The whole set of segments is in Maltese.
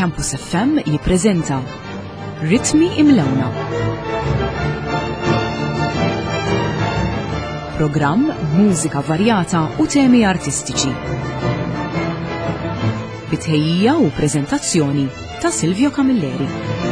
Campus FM jippreżenta Ritmi Imlewna. Programm b'mużika varjata u temi artistiċi. Bitħejjija u preżentazzjoni ta' Silvio Camilleri.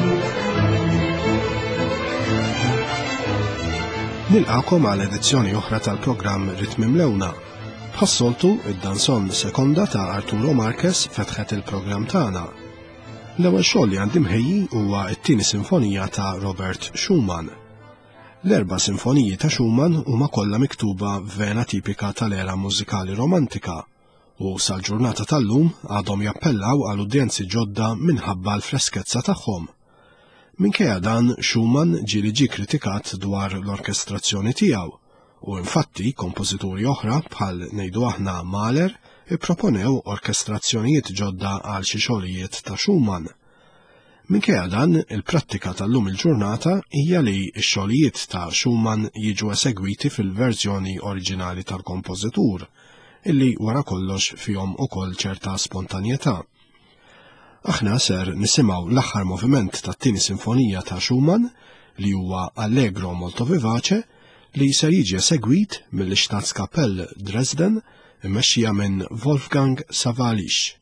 Nilqakom għal edizzjoni oħra tal-programm Ritmi Imlewna. Bħassoltu id-danson sekonda ta' Arturo Marquez fetħet il-programm tagħna. L-ewwel xogħol li għandi mħejji huwa t-tieni sinfonija ta' Robert Schumann. L-erba' sinfoniji ta' Schumann huma kollha miktuba vena tipika tal-era mużikali romantika u sal-ġurnata tal-lum għadhom jappellaw għal udjenzi ġodda minħabba l-freskezza tagħhom. Minkejja dan Schumann ġie kritikat dwar l-orkestrazzjoni tiegħu u infatti kompożituri oħra bħal ngħidu aħna Mahler ipproponew orkestrazzjonijiet ġodda għal xi xogħlijiet ta' Schumann. Minkejja dan il-prattika tal-lum il-ġurnata hija li x-xogħlijiet ta' Schumann jiġu esegwiti fil-verżjoni oriġinali tal-kompożitur, illi wara kollox fihom ukoll ċerta spontanjetà. Aħna ser nisimgħu l-aħħar moviment tat-tieni sinfonija ta' Schumann li huwa Allegro molto vivace li ser jiġi esegwit mill-Staatskapell Dresden immexxija minn Wolfgang Sawallisch.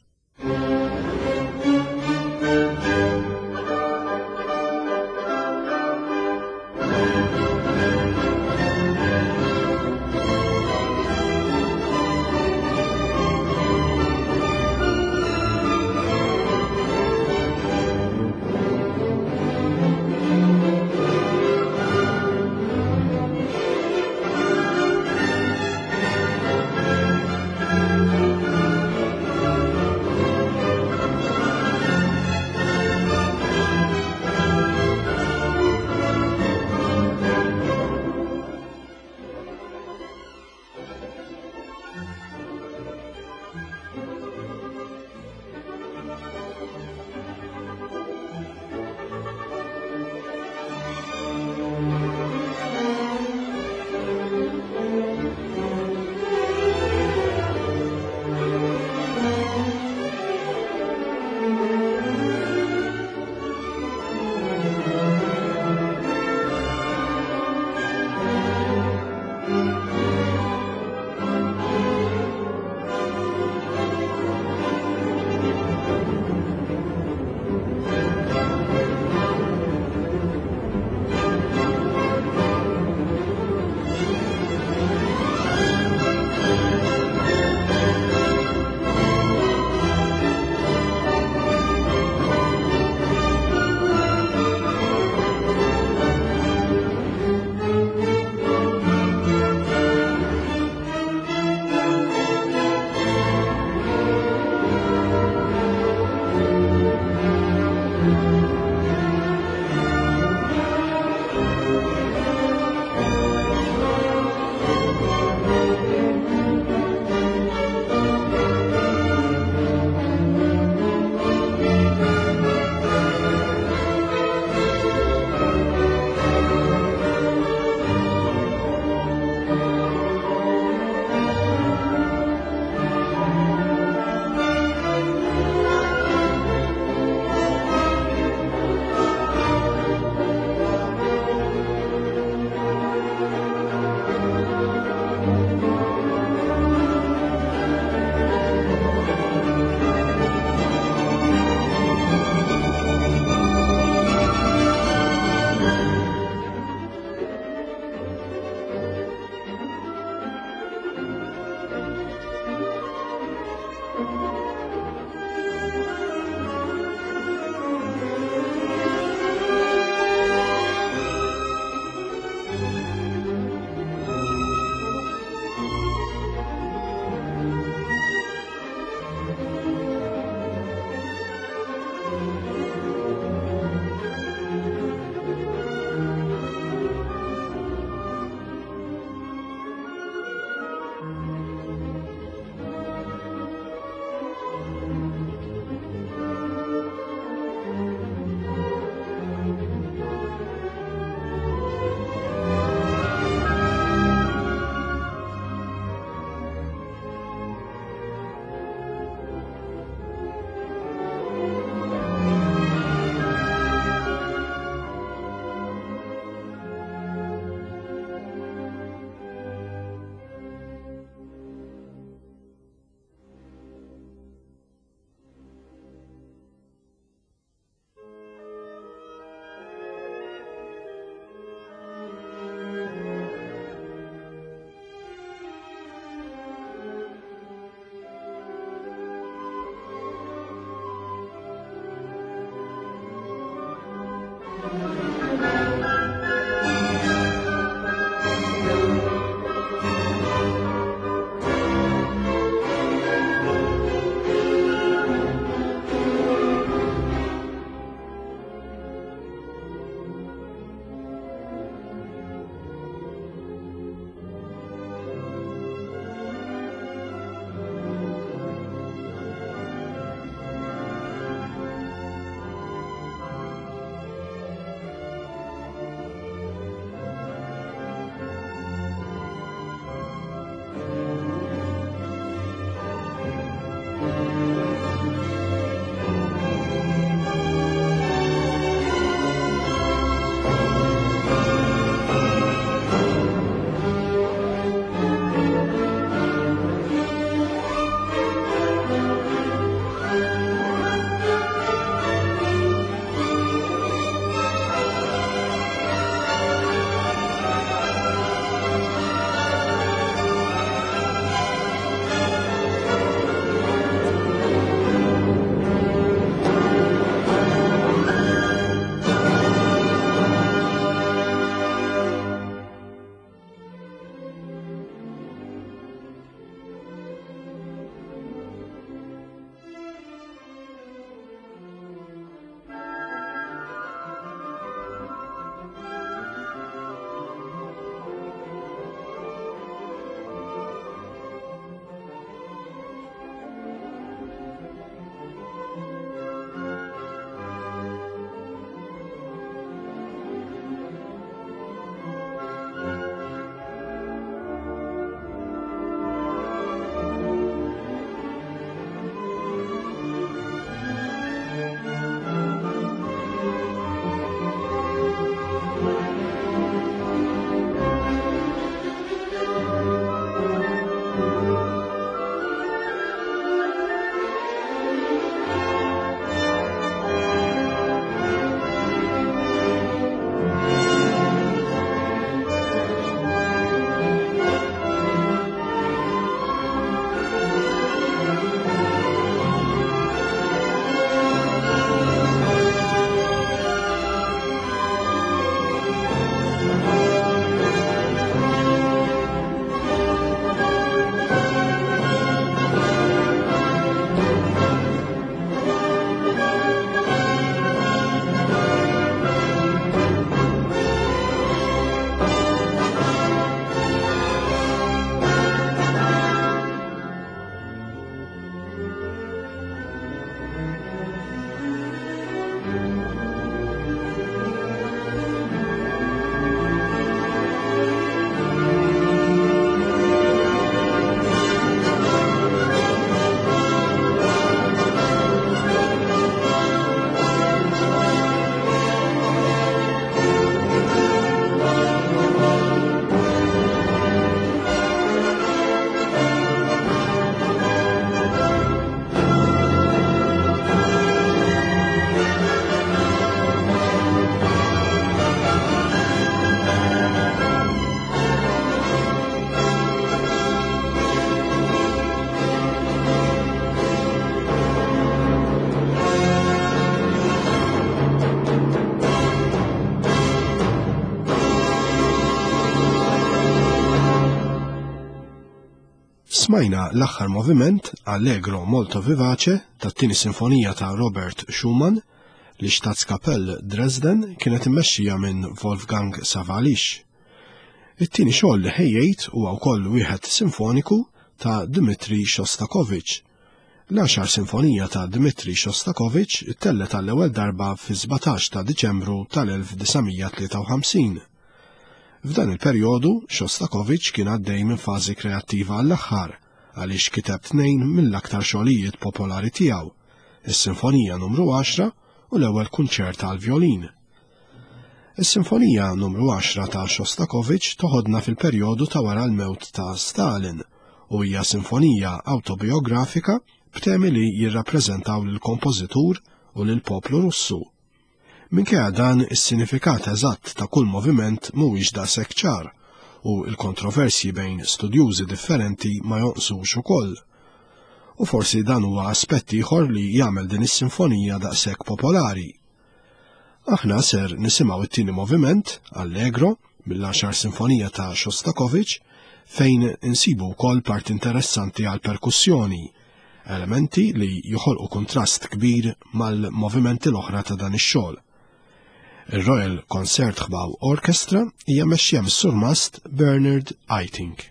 Smajna l-aħħar moviment Allegro molto vivace tat-tieni sinfonija ta' Robert Schumann li Staatskapell Dresden kienet immexxija minn Wolfgang Sawallisch. It-tieni xogħol li ħejjejt huwa wkoll wieħed sinfoniku ta' Dmitri Shostakovich. L-10 sinfonija ta' Dmitri Shostakovich ittellet għall-ewwel darba fi 17 ta' Diċembru tal-1953. F'dan il-perjodu Shostakovich kien għaddej minn fażi kreattiva għall-aħħar għaliex kiteb 2 mill-aktar xogħlijiet popolari tiegħu, is-Sinfonija numru 10 u l-ewwel kunċert għall-vjolin. Is-Sinfonija numru 10 ta' Shostakovich toħodna fil-perjodu ta' wara l-mewt ta' Stalin u hija sinfonija autobiografika b'temi li jirrappreżentaw lill-kompożitur u lill-poplu Russu. Minkejja dan is-sinifikat eżatt ta' kull moviment mhuwiex daqshekk ċar u l-kontroversji bejn studjużi differenti ma jonqsux ukoll. U forsi dan huwa aspett ieħor li jagħmel din is-sinfonija daqshekk popolari. Aħna ser nisimgħu it-tieni moviment, Allegro, mill-10 sinfonija ta' Shostakovich, fejn insibu wkoll part interessanti għal perkussjoni, elementi li joħolqu kontrast kbir mal-movimenti l-oħra ta' dan ix-xogħol. Il-Royal Concertgebouw Orchestra hija mexxija mis-surmast Bernard Haitink.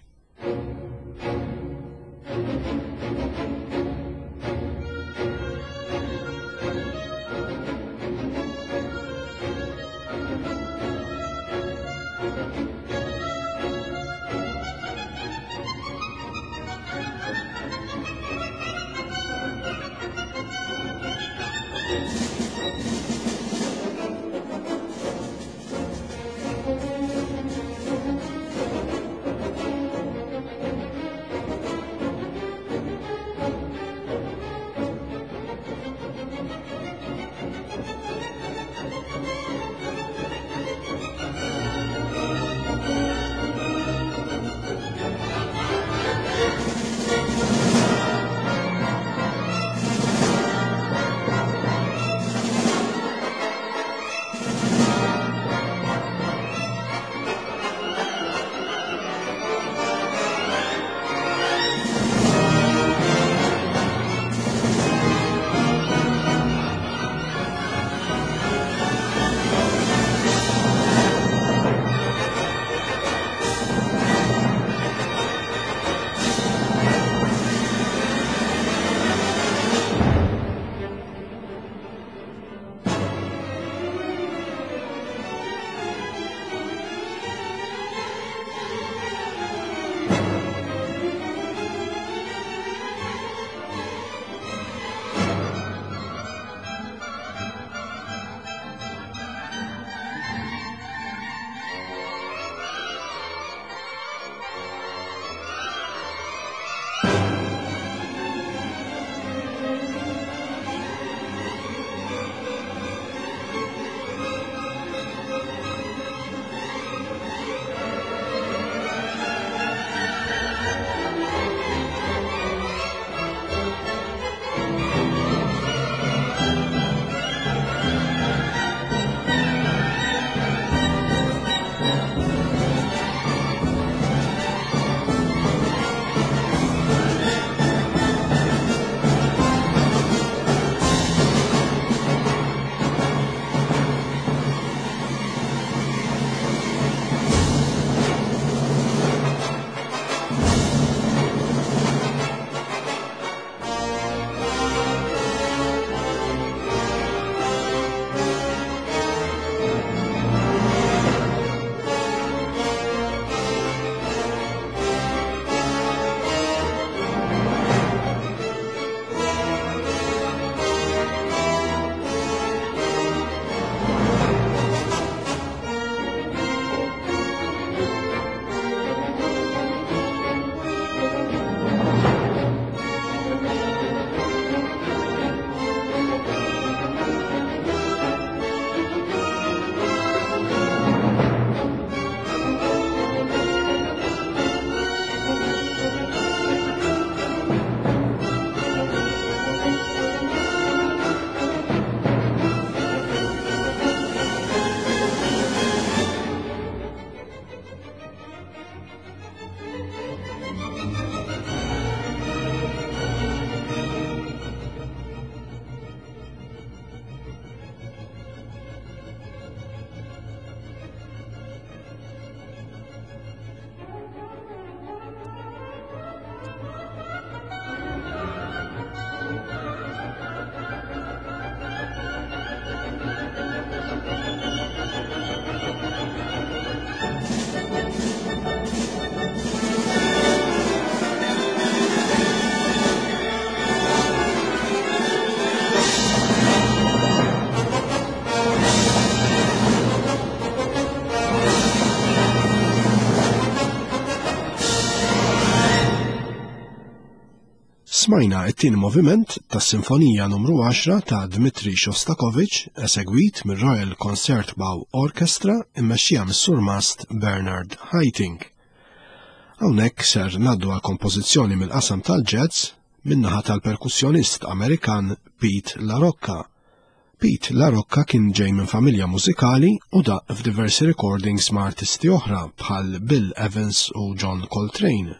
Smajna it-tieni moviment tas-Sinfonija numru 10 ta' Dmitri Shostakovich esegwit mir-Royal Concertgebouw Orchestra immexxija mis-Sur Mast Bernard Haitink. Hawnhekk ser ngħaddu għal kompożizzjoni mill-qasam tal-jazz min-naħa tal-perkussjonist Amerikan Pete LaRocca. Pete LaRocca kien ġej minn familja mużikali u daq f'diversi recordings ma' artisti oħra bħal Bill Evans u John Coltrane.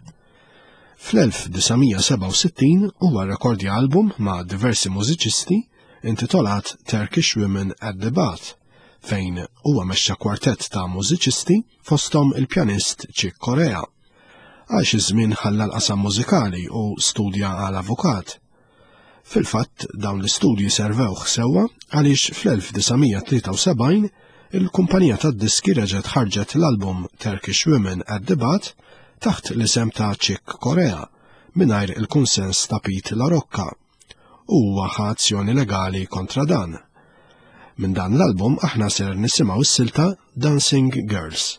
Fl-1967 huwa rrekordja album ma' diversi mużiċisti intitolat Turkish Women at the Bath, fejn huwa mexxa kwartett ta' mużiċisti fosthom il-pjanist Chick Corea. Għax iż-żmien ħalla l-qasam mużikali u studja għal avukat. Fil-fatt dawn l-istudji servewh sewwa għaliex fl-1973 il-kumpanija tad-diski reġgħet ħarġet l-album Turkish Women at the Bath taħt l-isem ta' Chick Corea mingħajr il-kunsens ta' Pete LaRocca u huwa azzjoni legali kontra dan. Minn dan l-album aħna ser nisimgħu s-silta Dancing Girls.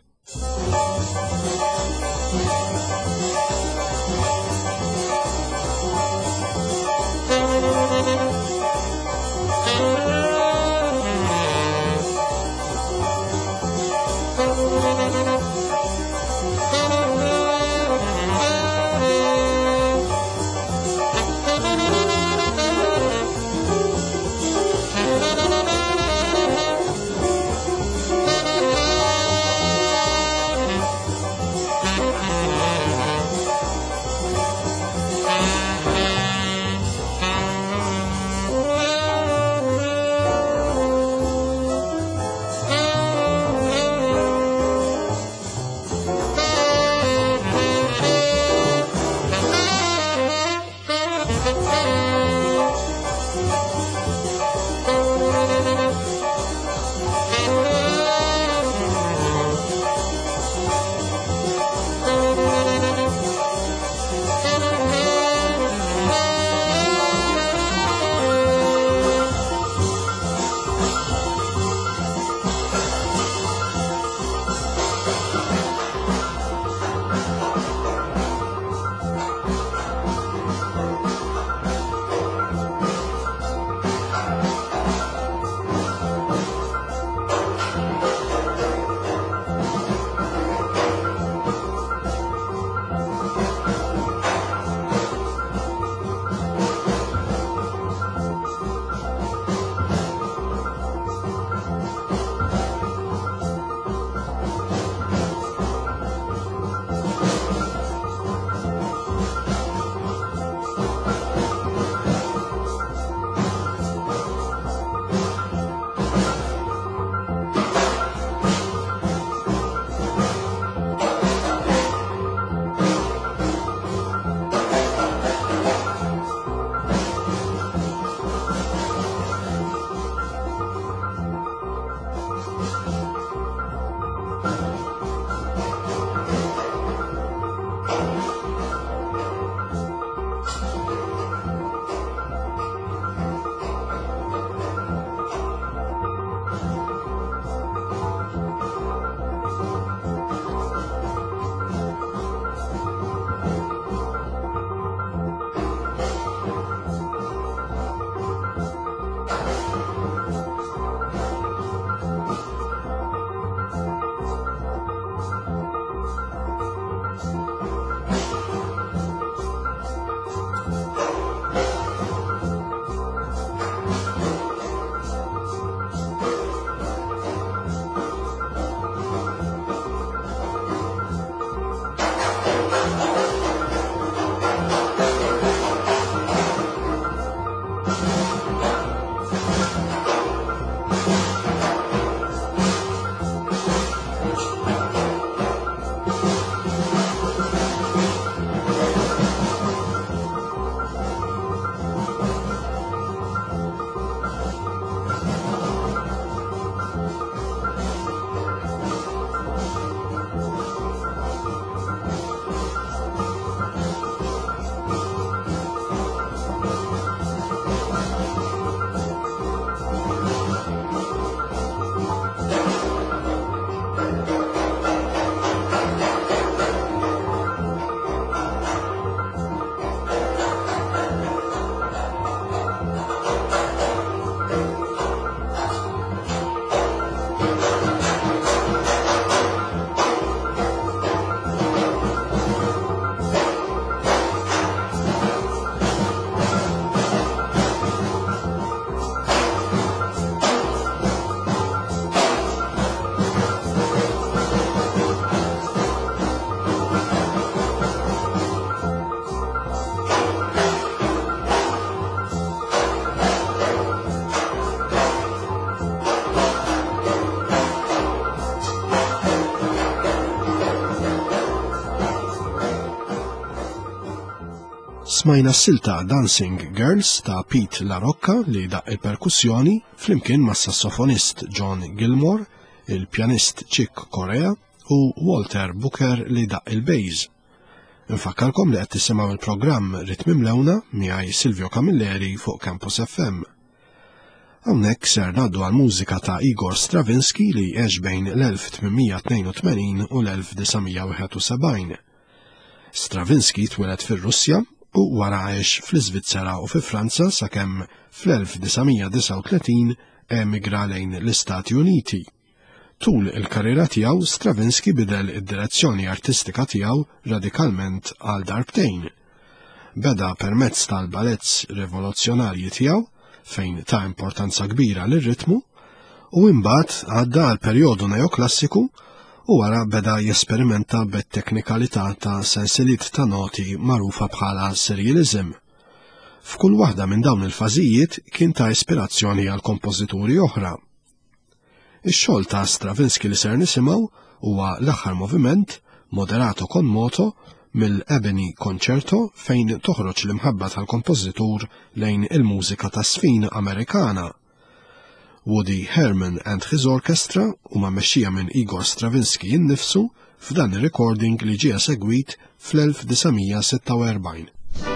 Smajna s-silta Dancing Girls ta' Pete LaRocca li daq il-perkussjoni flimkien ma' sassofonist John Gilmore, il-pjanist Chick Corea u Walter Booker li daq il-bass. Infakkarkom li qed tisimgħu il-programm Ritmi Mlewna miegħi Silvio Camilleri fuq Campus FM. Hawnhekk ser ngħaddu għall-mużika ta' Igor Stravinsky li għex bejn l-1882 u l-1971. Stravinsky twieled fir-Russja u wara għex fl-Iżvizzera u fi Franza sakemm fl-1939 emigra lejn l-Istati Uniti. Tul il-karriera tiegħu Stravinsky bidel id-direzzjoni artistika tiegħu radikalment għal darbtejn. Beda permezz tal-baletts rivoluzzjonarji tiegħu fejn ta' importanza kbira lir-ritmu u imbagħad għadda għal perjodu neoklassiku u wara beda jesperimenta bit-teknikalità ta' sensiliet ta' noti magħrufa bħala serialism. F'kull waħda minn dawn il-fażijiet kien ta' ispirazzjoni għal kompożituri oħra. Ix-xogħol ta' Stravinsky li ser nisimgħu huwa l-aħħar moviment Moderato con moto mill-Ebony Concerto fejn toħroġ l-imħabba tal-kompożitur lejn il-mużika ta' sfin Amerikana. Woody Herman and his Orchestra huma mexxija minn Igor Stravinsky innifsu f'dan ir-recording li ġie segwit fl-1946.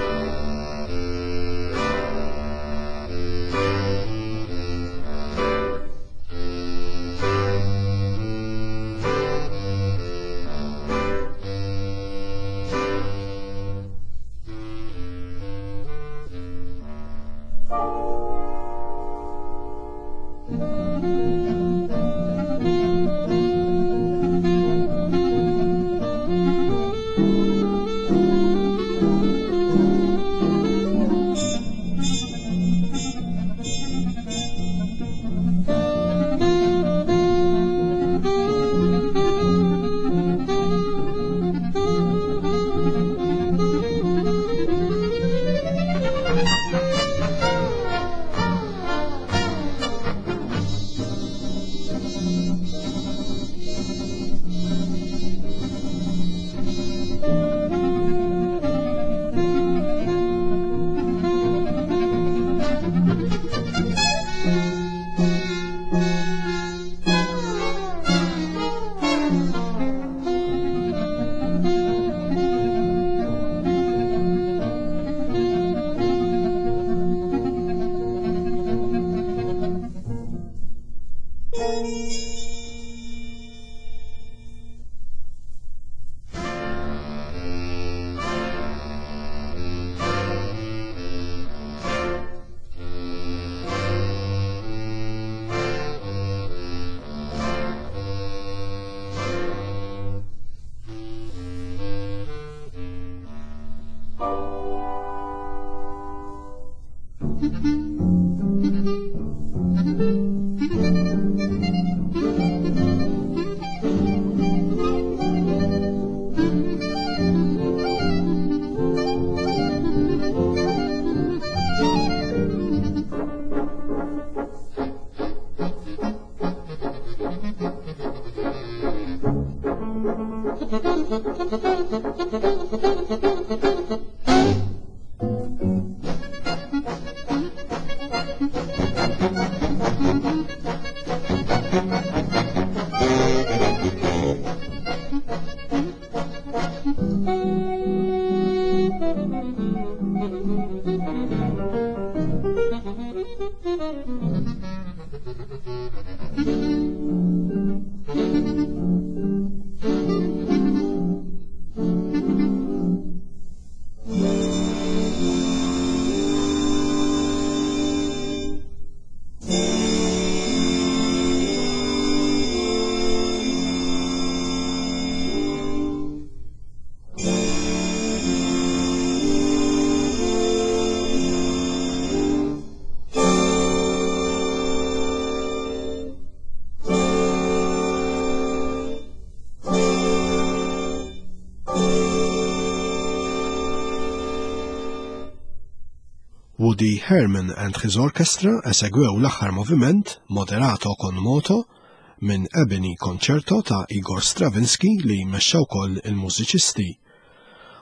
Woody Herman and his Orchestra esegwew l-aħħar moviment Moderato con moto minn Ebony Concerto ta' Igor Stravinsky li jmexxa wkoll il-mużiċisti.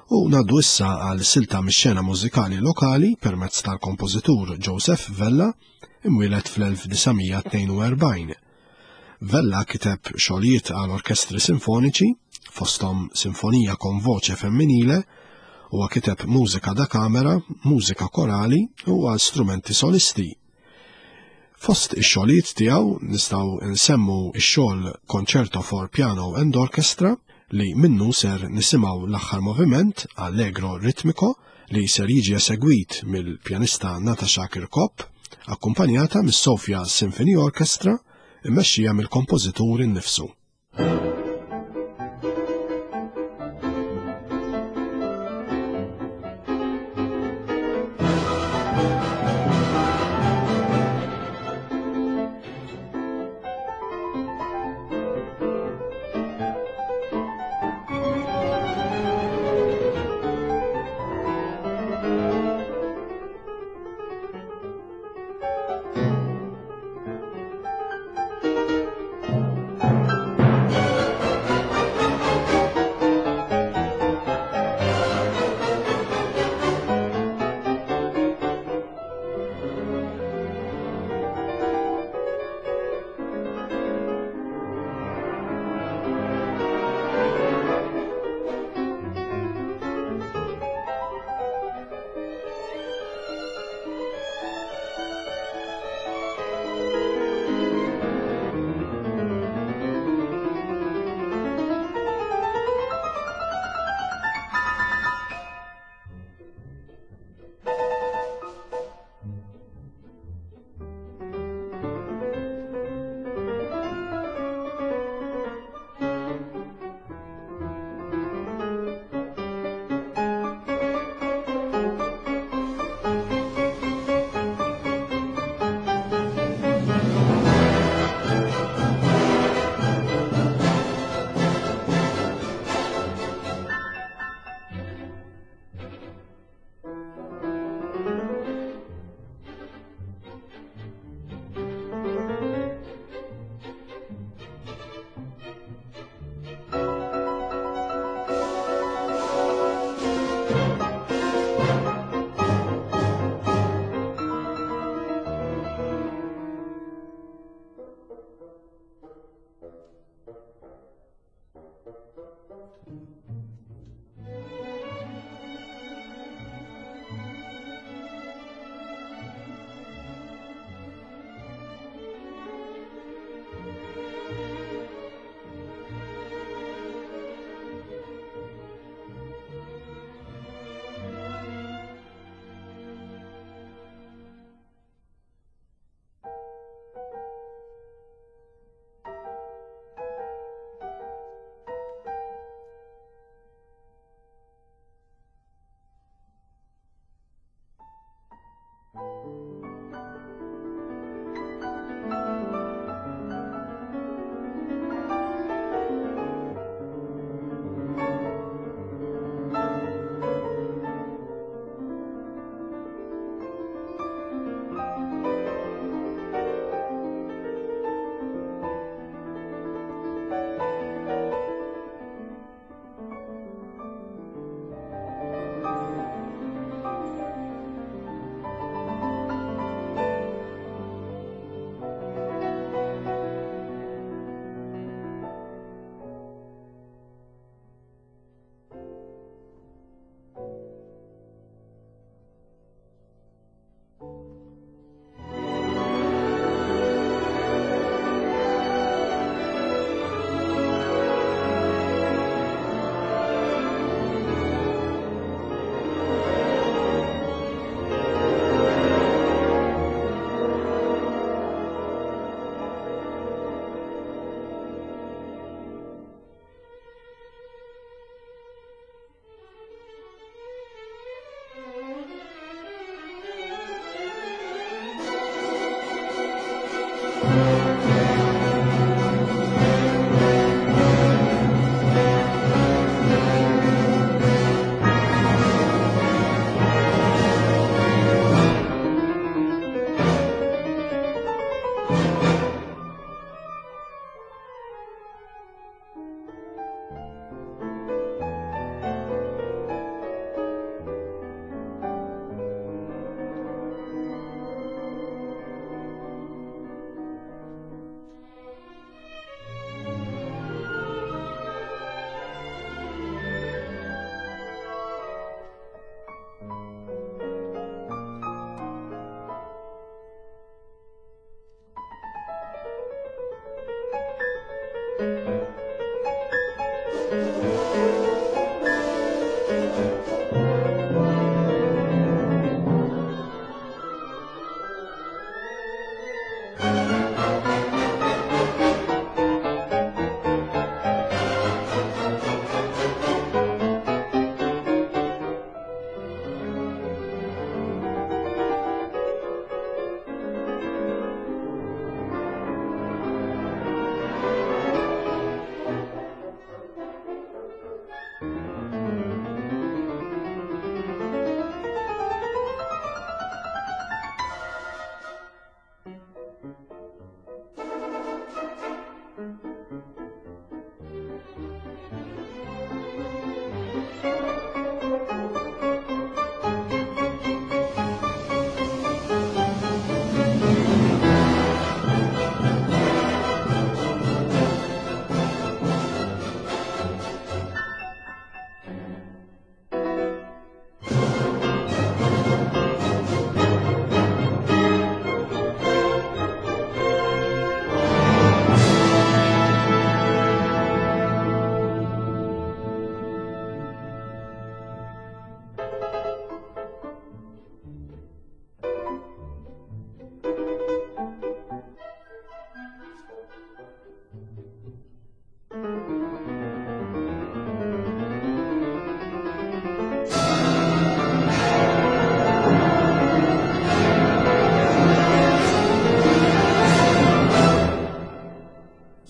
U ngħaddu issa għal silta mix-xena mużikali lokali permezz tal-kompożitur Joseph Vella, imwieled fl-1942. Vella kiteb xogħlijiet għal orkestri sinfoniċi, fosthom sinfonija kon voċe femminile, huwa kiteb mużika da kamera, mużika korali u għal strumenti solisti. Fost ix-xogħlijiet tiegħu nistgħu nsemmu x-xogħol Concerto for Piano and Orchestra li minnu ser nisimgħu l-aħħar moviment Allegro ritmico li ser jiġi esegwit mill-pjanista Natasha Kirkop, akkumpanjata mis-Sofia Symphony Orchestra immexxija mill-kompożitur innifsu.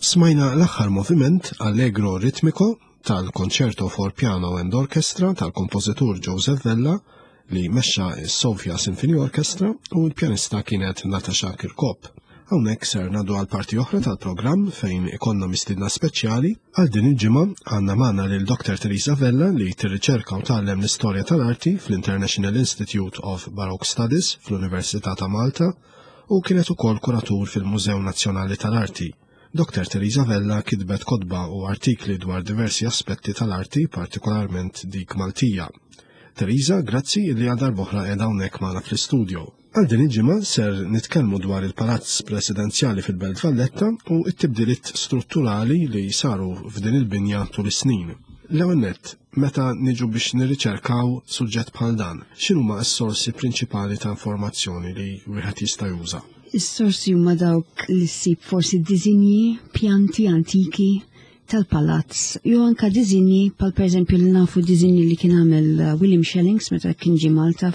Smajna l-aħħar moviment Allegro ritmico tal-Concerto for Piano and Orchestra tal-kompożitur Joseph Vella li mexxa s-Sofia Symphony Orchestra u l-pjanista kienet Natasha Kirkop. Hawnhekk ser ngħaddu għal parti oħra tal-programm fejn ikonna mistiedna speċjali għal din il-ġimgħa għandna magħna lil Dr. Teresa Vella li tirriċerka u tgħallem l-istorja tal-arti fl-International Institute of Baroque Studies fl-Università ta' Malta u kienet ukoll kuratur fil-Mużew Nazzjonali tal-Arti. Dr. Teresa Vella kitbet kotba u artikli dwar diversi aspetti tal-arti, partikolarment dik Maltija. Teresa, grazzi li għal darb'oħra qiegħda hawnhekk magħna fl-istudio. Għal din il-ġimgħa ser nitkellmu dwar il-Palazz Presidenzjali fil-Belt Valletta u t-tibdiliet strutturali li saru f'din il-binja tul is-snin. L-ewwel nett, meta niġu biex nirriċerkaw suġġett bħal dan, x'inhuma s-sorsi prinċipali ta' informazzjoni li wieħed jista' juża? Is-sorsi huma dawk li ssib forsi diżinji, pjanti antiki tal-palazz, jew anke diżinji bħal pereżempju li nafu diżinji li kien għamel William Shellings meta kien ġie Malta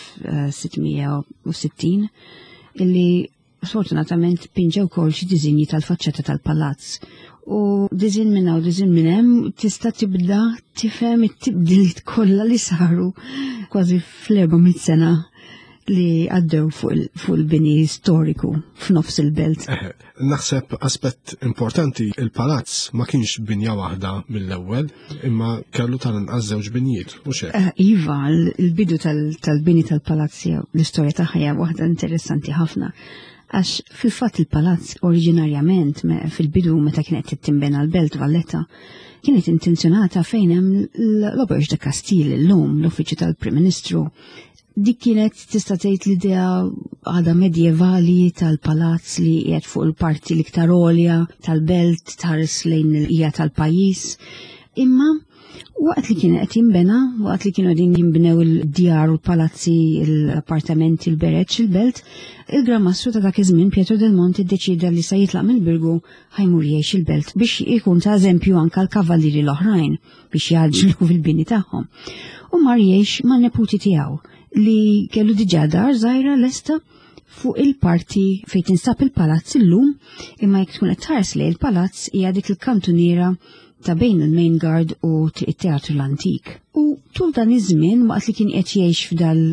fl-1660 illi sfortunatament pinġew wkoll xi diżinji tal-faċċata tal-palazz. U diżin minn hawn diżin minn hemm tista' tibda tifhem it-tibdiliet kollha li saru kważi fl-400 sena li għaddew fuq il-bini storiku f'nofs il-belt. Naħseb aspett importanti il-palazz ma kienx binja waħda mill-ewwel, imma kellu tal-inqas żewġ binjiet, mhux hekk? Iva, il-bidu tal-bini tal-palazz l-istorja tagħha hija waħda interessanti ħafna. Għax fil-fatt il-palazz oriġinarjament fil-bidu meta kienet tittimbena l-Belt Valletta kienet intenzjonata fejn hemm l-Auberge de Castile illum l-uffiċċju tal-Prim Ministru. Dik kienet tista' tgħid l-idea għada medjevali tal-palazz li qiegħed fuq il-parti l-iktar għolja tal-belt tħares lejn il-qija tal-pajjiż. Imma waqt li kien qed jinbena, waqt li kienu qegħdin jinbnew il-djar u l-palazzi, l-appartamenti, l-bereċ, il-belt, il-Gramastru ta' dak iż-żmien Pietro del Monte ddeċida li se jitlaq mill-Birgu ħajmur jgħix il-belt biex ikun ta' eżempju anke l-kavallieri l-oħrajn biex jaġlu fil-bini tagħhom. U mar jgħix man-neputi tiegħu li kellu diġà dar żgħira lesta fuq il-parti fejn tinsab il-palazz illum, imma jekk tkun qed tħares lejn il-palazz hija dik il-kantuniera ta' bejn il-Main Guard u it-Teatru l-Antik. U tul dan iż-żmien waqt li kien qed jgħix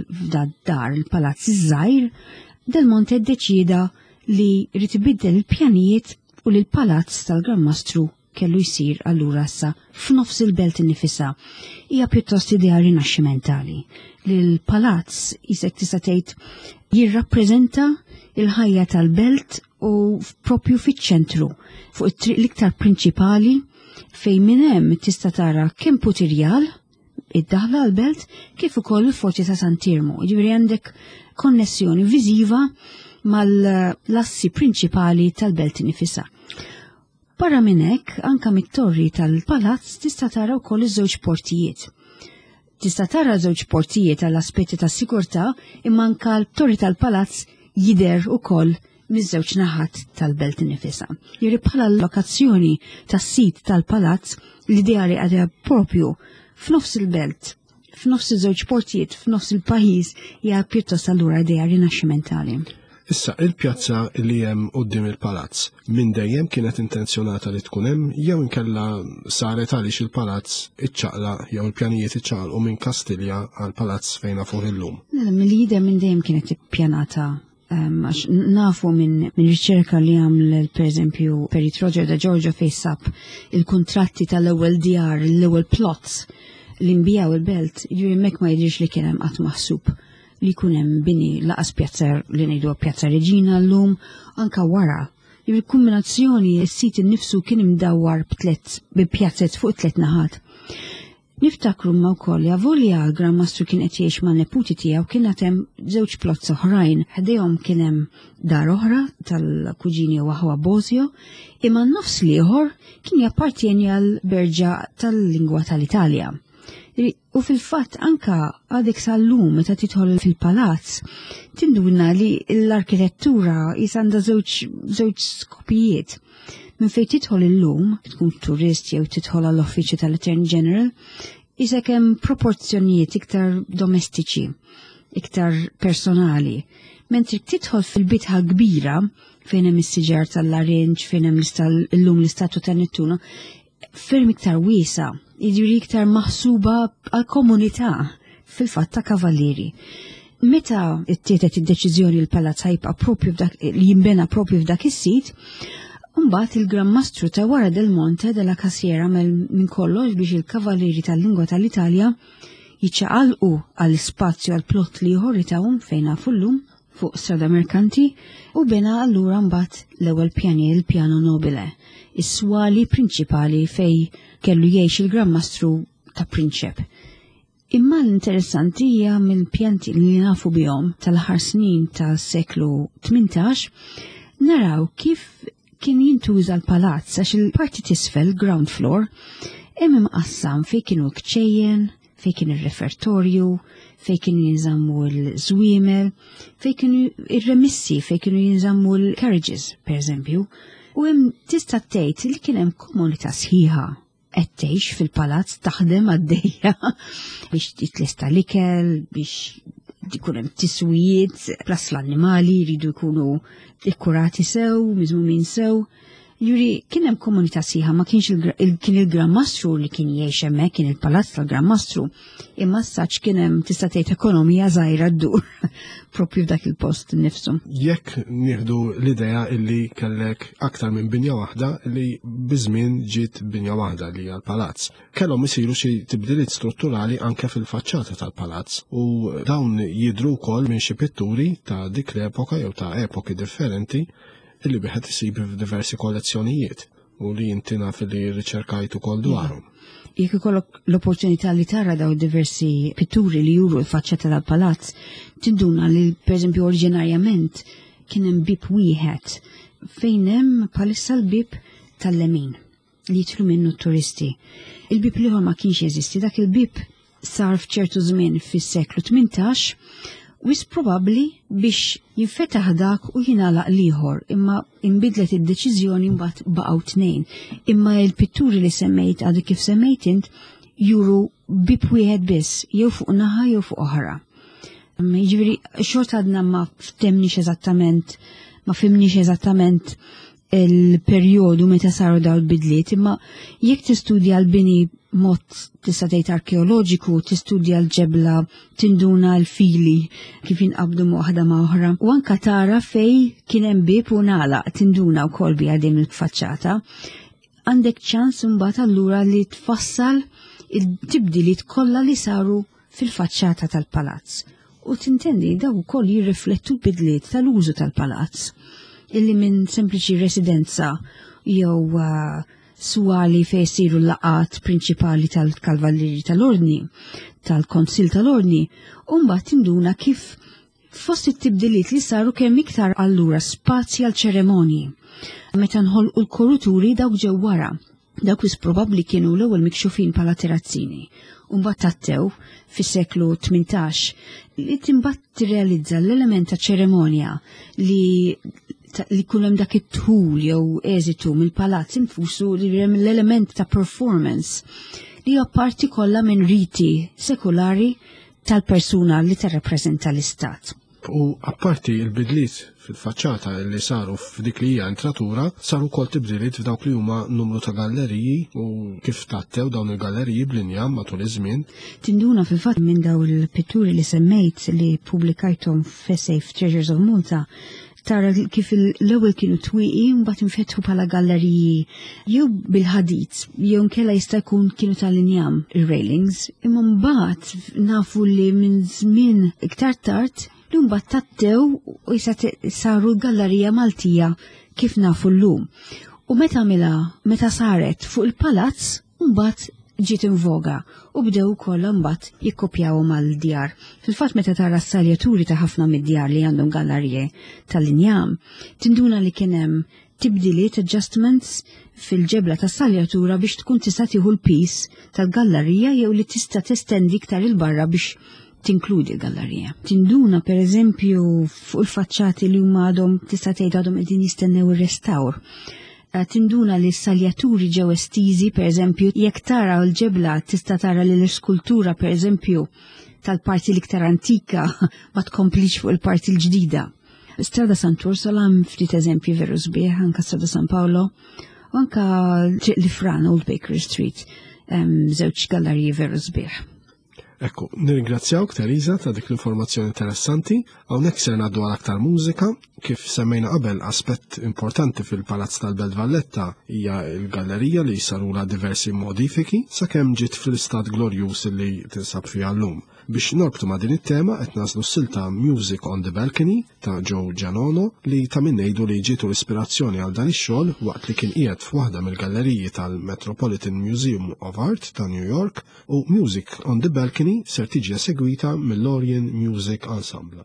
f'dar il-palazz iż-żgħir, Del Monte ddeċida li rid ibiddel il-pjanijiet u li l-palazz tal-Gramastru kellu jsir allura issa f'nofs il-belt innifisha. Hija pjuttost idea rinaxximentali li l-palazz isek tista' tgħid jirrappreżenta il-ħajja tal-belt u propju fiċ-ċentru fuq it-triq l-iktar prinċipali fejn minn hemm tista' tara kemm putirjal id-daħla għall-belt kif ukoll il-Forti ta' San Tirmo. Jiġifieri għandek konnessjoni viżiva mal-assi prinċipali tal-belt innifisha. Barra minn hekk, anke mit-torri tal-palazz tista' tara wkoll iż-żewġ portijiet. Tista' tara żewġ portijiet għall-aspetti tas-sigurtà imma anke l-torri tal-palazz jidher ukoll miż-żewġ naħat tal-belt innifisha. Jiġri bħala l-lokazzjoni tas-sit tal-palazz l-idea li għadha propju f'nofs il-belt, f'nofs iż-żewġ portijiet, f'nofs il-pajjiż hija pjuttost allura idea rinaxximentali. Issa, il-pjazza li hemm quddiem il-palazz minn dejjem kienet intenzjonata li tkun hemm jew inkella saret għaliex il-palazz iċċaqla jew il-pjanijiet iċċaqlqu minn Kastilja għal palazz fejn fuq illum. Mill-jidher minn dejjem kienet ippjanata għax nafu minn riċerka li għamel pereżempju Perit Roger da Giorgio fejn sab il-kuntratti tal-ewwel djar, l-ewwel plots li nbijaw il-belt, jiġri mek ma jidhirx li kien hemm qatt maħsub li jkun hemm bini laqas pjazza li ngħidu Pjazza Reġina llum anke wara. Il-kombinazzjoni s-sit innifsu kien imdawwar bi pjazzett fuq 3 naħat. Niftakru ma wkoll li avolja l-Gramastru kien qed jgħix man-neputi tiegħu kien hemm żewġ plozz oħrajn, ħdejhom kien hemm dar oħra tal-kuġini Waħwa Bosio, imma n-nofs ieħor kien jappartjeni għal berġa tal-lingwa tal-Italja. U fil-fatt anka għadek sal-lum meta tidħol fil-palazz tinduna li l-arkitettura jisanda żewġ skopijiet. Minn fejn tidħol illum, tkun turist jew tidħol għall-Uffiċċju tal-Attorney General, isek hemm proporzjonijiet iktar domestiċi. iktar personali. Mentri tidħol fil-bitħa kbira fejn hemm is-siġar tal-Larinġ, fejn hemm illum l-istatwa ta' Nettuna, ferm iktar wiesa, jiġri iktar maħsuba għal-komunità fil-fatt ta' kavallieri. Meta ittietet id-deċiżjoni l-palazz ħajbqa' propju li jinbena propju f'dak is-sit, mbagħad il-Gran Mastru ta' wara del Monte della Cassiera minn kollox biex il-kavallieri tal-lingwa tal-Italja jiċċaqalqu għall-ispazju għall-plott li ieħor li tagħhom fejn nafu llum fuq strada Merkanti u bena allura mbagħad l-ewwel pjanier il-Pjano Nobile, is-swali prinċipali fej kellu jgħix il-Gran Mastru ta' Prinċep. Imma l-interessanti hija mill-pjanti li nafu bihom tal-aħħar snin tas-seklu 18 naraw kif kien jintuża l-palazz għax il-parti tisfel, ground floor, hemm imqassam fejn kienu kċejjen, fejn kien ir-refertorju, fejn kienu jinżammu l-żwiemel, fejn kienu ir-remissi, fejn kienu jinżammu l-carriages, pereżempju, u hemm tista' tgħid li kien hemm komunità sħiħa qed tgħix fil-palazz taħdem għaddejja biex titlesta l-ikel, biex ikun hemm tiswijiet, plas l-annimali jridu jkunu ikkurati sew, miżmumin sew. Juri, kien hemm komunità sieħa, ma kienx kien il-Gran Mastru li kien jgħix hemmhekk, kien il-palazz tal-Gran Mastru, imma saċ kien hemm tista' tgħid ekonomija żgħira ddur propju f'dak il-post innifsu. Jekk nieħdu l-idea illi kellek aktar minn binja waħda li biżmien ġiet binja waħda li hija l-palazz. Kellhom isiru xi tibdiliet strutturali anke fil-faċċata tal-palazz u dawn jidhru wkoll minn xi pitturi ta' dik l-epoka jew ta' epoki differenti illi biħed isib f'diversi kollezzjonijiet u li inti naf li riċerkajt ukoll dwarhom. Jekk ikollok l-opportunità li tara daw diversi pitturi li juru l-faċċata tal-palazz, tinduna li pereżempju oriġinarjament kien hemm bib wieħed fejn hemm palissa l-bib tal-lemin li jidħlu minnu t-turisti. Il-bib liħor ma kienx jeżisti, dak il-bib sar f'ċertu żmien fis-seklu 18 wis probabbli biex jinfetaħ dak u jingħalaq liħor, imma inbidlet id-deċiżjoni mbagħad baqgħu tnejn. Imma l-pitturi li semmejt għadu kif semmejt int juru bib wieħed biss, jew fuq naħa jew fuq oħra. Jiġifieri xorta għadna ma fimniex eżattament il-perjodu meta saru daw l-bidliet, imma jekk tistudja l-bini mod tista' tgħid arkeoloġiku, tistudja l-ġebla, tinduna l-fili kif inqabdu waħda ma' oħra. U anke tara fej kien hemm bib u nagħlaq tinduna wkoll biha din il-faċċata. Għandek ċans imbagħad allura li tfassal il-tibdiliet kollha li saru fil-faċċata tal-palazz. U tintendi daw ukoll jirriflettu l-bidliet tal-użu tal-palazz illi minn sempliċi residenza jew swali fej siru l-laqat prinċipali tal-kavallieri tal-ordni, tal-konsil tal-ordni, u mbagħad tinduna kif fost it-tibdiliet li saru kemm iktar allura spazji għal ċeremonji. Meta nħolqu l-koruturi dawk ġew wara, dawk wis probabbli kienu l-ewwel mikxufin bħala terrazzini. U mbagħad tattew fis-seklu 18 li timbagħad tirrealizza l-element ta' ċeremonja li kunem dak it-tħul jew eżitu mill-palazz infusu li l-element ta' performance li huwa parti kollha minn riti sekulari tal-persuna li tirrappreżenta l-istat. U apparti il-bidliet fil-faċċata li saru f'dik li hija entratura, saru wkoll tibdiliet f'dawk li huma numru ta' galleriji u kif tattew dawn il-galleriji b'linja matul iż-żmien. Tinduna fil-fatt minn daw il-pitturi li semmejt li pubblikajthom f'essej f'Treasures of Malta, tara kif l-ewwel kienu twieqi mbagħad infetħu bħala galleriji jew bil-ħadid, jew nkella jista' jkun kienu tal-injam ir-railings, imma mbagħad nafu li minn żmien iktar tard li mbagħad tattew u saru l-gallerija Maltija kif nafu llum. U meta saret fuq il-palazz mbagħad ġiet invoga u bdew kollha mbagħad jikkopjaw mal-djar. Fil-fatt meta tara s-saljaturi ta' ħafna mid-djar li għandhom gallerije tal-injam, tinduna li kien hemm tibdiliet adjustments fil-ġebla tas-saljatura biex tkun tista' tieħu l-pis tal-gallerija jew li tista' testendi iktar il-barra biex tinkludi l-gallerija. Tinduna pereżempju fuq il-faċċati li huma għadhom tista' tgħid għadhom qegħdin jistennew ir-restawr. Tinduna li s-saljaturi ġew estiżi, pereżempju, jekk tara l-ġebla tista' tara li l-iskultura pereżempju tal-parti l-iktar antika ma tkomplix fuq il-parti l-ġdida. Strada Sant'Ursula ftit eżempji veru sbieħ, anka Strada San Paolo, u anka triq li fran Old Bakery Street, żewġ galleriji veru sbieħ. Ekku, nirringrazzjawk Teresa ta' dik l-informazzjoni interessanti, hawnhekk se ngħaddu għal aktar mużika, kif semmejna qabel aspett importanti fil-Palazz tal-Belt Valletta hija l-gallerija li sarula diversi modifiki sakemm ġiet fl-istat glorjuż li tinsab fiha llum. Biex norbtu ma' din it-tema qed nażlu s-silta Music on the Balcony ta' Joe Gianono li ta' min ngħidu li ġietu l-ispirazzjoni għal dan ix-xogħol waqt li kien qiegħed f'waħda mill-galleriji tal-Metropolitan Museum of Art ta' New York u Music on the Balcony ser tiġi segwita mill-Lorien Music Ensemble.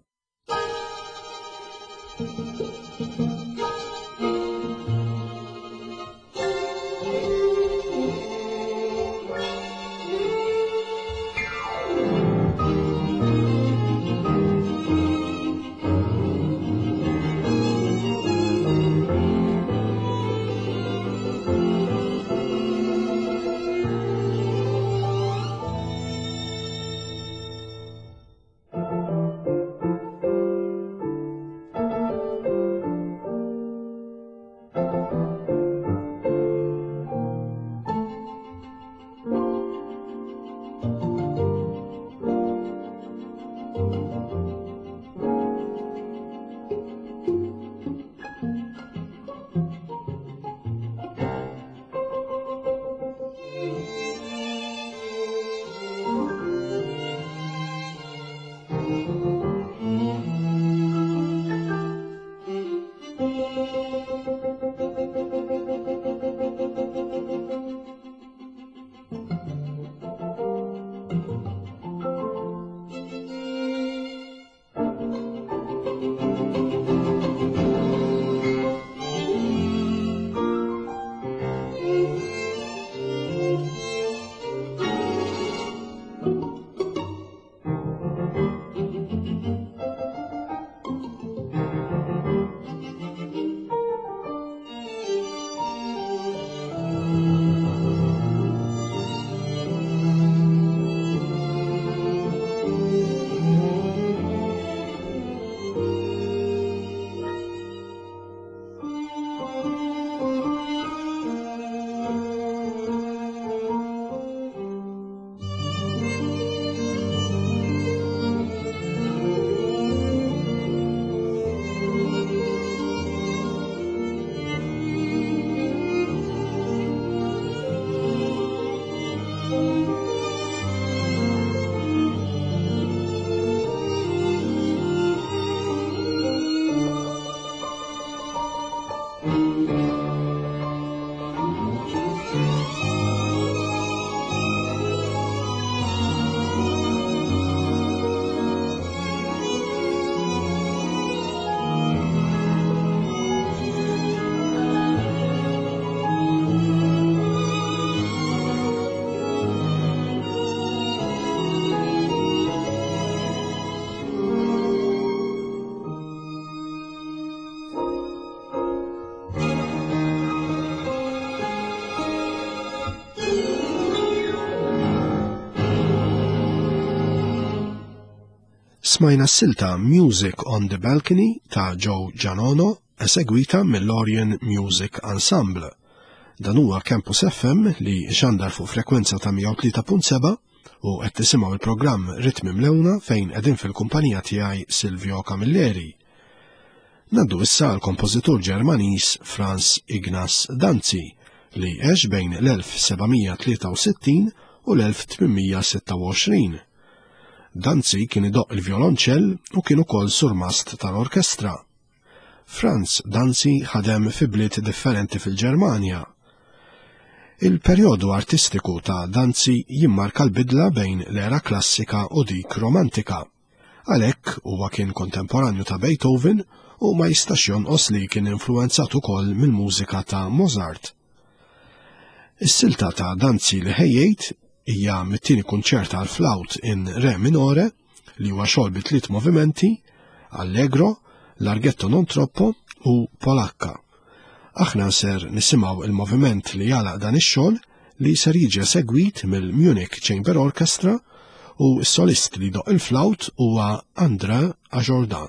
Smajna s-silta Music on the Balcony ta' Joe Gianono esegwita mill-Lorien Music Ensemble. Dan huwa Campus FM li xandar fuq frekwenza ta' 103.7 u qed tisimgħu il-programm Ritmi Mlewna fejn qegħdin fil-kumpanija tiegħi Silvio Camilleri. Naddu issa l-kompożitur Ġermaniż Franz Ignaz Danzi li għex bejn l-1763 u l-1826. Danzi kien idoq il-violonċell u kien ukoll surmast tal-orkestra. Franz Danzi ħadem fi bliet differenti fil-Ġermanja. Il-perjodu artistiku ta' Danzi jimmarka l-bidla bejn l-era klassika u dik romantika. Għalhekk huwa kien kontemporanju ta' Beethoven u ma jistax jonqos li kien influenzat ukoll mill-mużika ta' Mozart. Is-silta ta' Danzi li ħejjejt hija mit-tieni kunċert għal flaut in re minore li huwa xogħol bi 3 movimenti, allegro, larghetto non troppo u polacca. Aħna ser nisimgħu il-moviment li jalaq dan ix-xogħol li ser jiġi segwit mill-Munich Chamber Orchestra u s-solist li doq il-flawt huwa André Ajordan.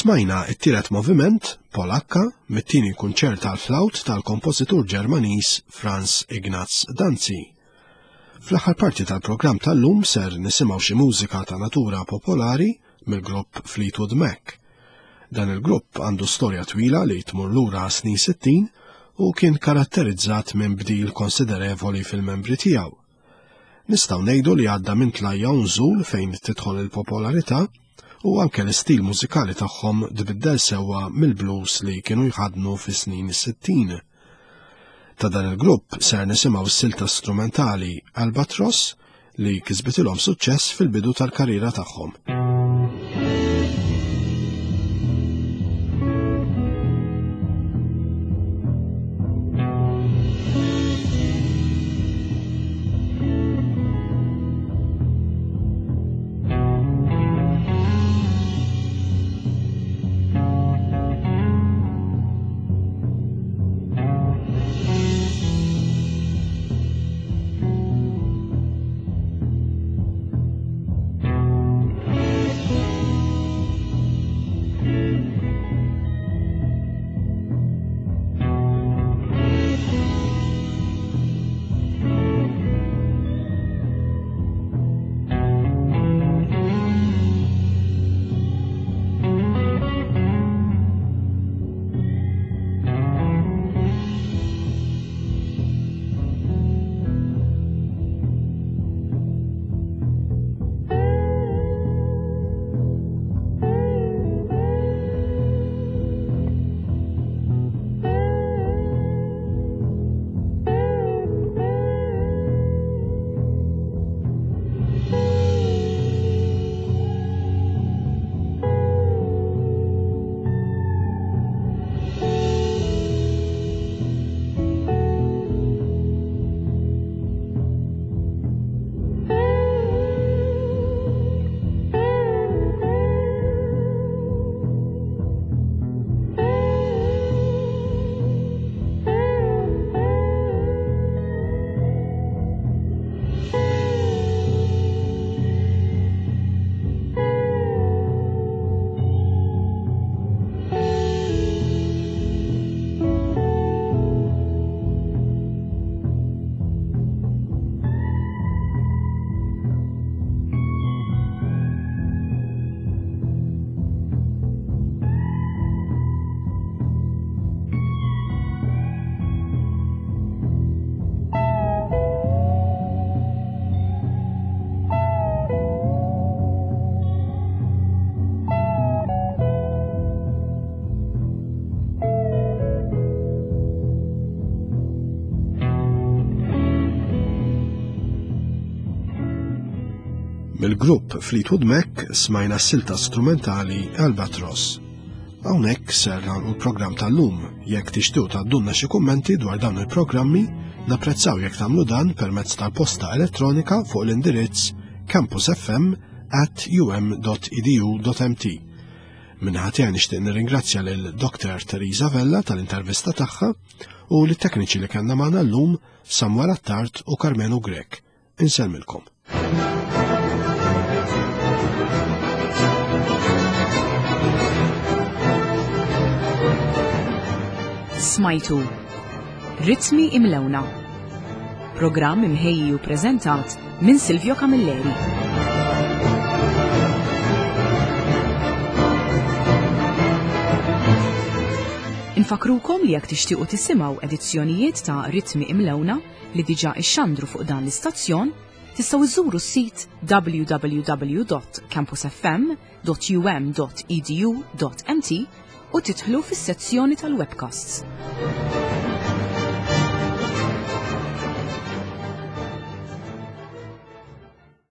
Smajna it-tielet moviment, Polakka, mit-tieni kunċert tal-flawt tal-kompożitur Ġermaniż Franz Ignaz Danzi. Fl-aħħar parti tal-programm tal-lum ser nisimgħu xi mużika ta' natura popolari mill-grupp Fleetwood Mac. Dan il-grupp għandu storja twila li tmur lura snin 60 u kien karatterizzat minn bdil konsiderevoli fil-membri tiegħu. Nistgħu ngħidu li għadda minn tlajja u nżul fejn tidħol il-popolarità u anke l-istil mużikali tagħhom tbiddel sewwa mill-blues li kienu jħadnu fis-snin 60. Ta' dan il-grupp ser nisimgħu s-silta strumentali Albatross li kisbitilhom suċċess fil-bidu tal-karriera tagħhom. Mill-grupp Fleetwood Mac smajna s-silta strumentali Albatross. Hawnhekk ser nagħlqu l-programm tal-lum. Jekk tixtiequ tgħaddulna xi kummenti dwar dawn il-programmi, napprezzaw jekk tagħmlu dan permezz tal-posta elettronika fuq l-indirizz campusfm@um.edu.mt. Minħatija nixtieq nirringrazzja lil Dr. Teresa Vella tal-intervista tagħha u lit-tekniċi li kellna magħna llum Samuel Attart u Carmenu Grek. Insellmilkom. Smajtu Ritmi Imlewna, programm imħejji u preżentat minn Silvio Camilleri. Infakrukom li jekk tixtiequ tisimgħu edizzjonijiet ta' Ritmi Imlewna li diġà ixxandru fuq dan l-istazzjon, tistgħu iżuru s-sit www.campusfm.um.edu.mt u tidħlu fis-sezzjoni tal-webcasts.